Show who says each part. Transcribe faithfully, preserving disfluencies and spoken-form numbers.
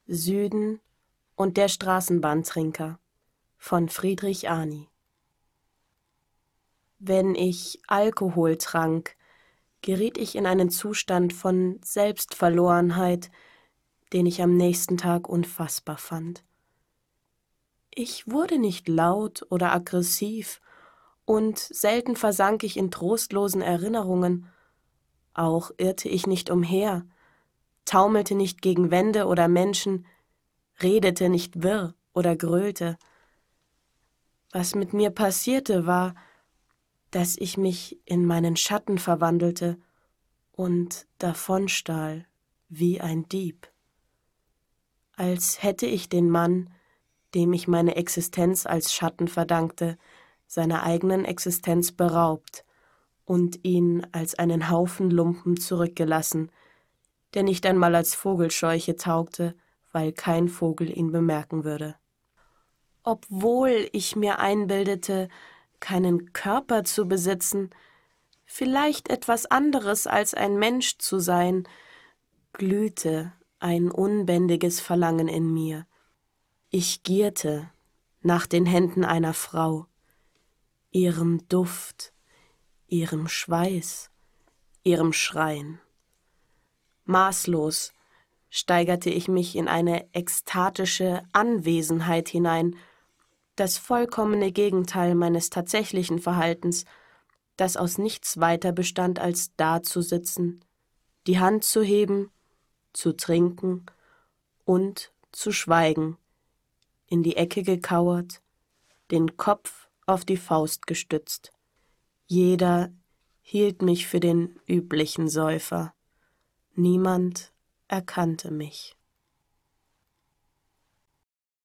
Speaker 1: Süden und der Straßenbahntrinker von Friedrich Arni. Wenn ich Alkohol trank, geriet ich in einen Zustand von Selbstverlorenheit, den ich am nächsten Tag unfassbar fand. Ich wurde nicht laut oder aggressiv, und selten versank ich in trostlosen Erinnerungen. Auch irrte ich nicht umher, taumelte nicht gegen Wände oder Menschen, redete nicht wirr oder gröhlte. Was mit mir passierte, war, dass ich mich in meinen Schatten verwandelte und davonstahl wie ein Dieb. Als hätte ich den Mann, dem ich meine Existenz als Schatten verdankte, seiner eigenen Existenz beraubt und ihn als einen Haufen Lumpen zurückgelassen, der nicht einmal als Vogelscheuche taugte, weil kein Vogel ihn bemerken würde. Obwohl ich mir einbildete, keinen Körper zu besitzen, vielleicht etwas anderes als ein Mensch zu sein, glühte ein unbändiges Verlangen in mir. Ich gierte nach den Händen einer Frau, ihrem Duft, ihrem Schweiß, ihrem Schreien. Maßlos steigerte ich mich in eine ekstatische Anwesenheit hinein, das vollkommene Gegenteil meines tatsächlichen Verhaltens, das aus nichts weiter bestand, als dazusitzen, die Hand zu heben, zu trinken und zu schweigen, in die Ecke gekauert, den Kopf auf die Faust gestützt. Jeder hielt mich für den üblichen Säufer. Niemand erkannte mich.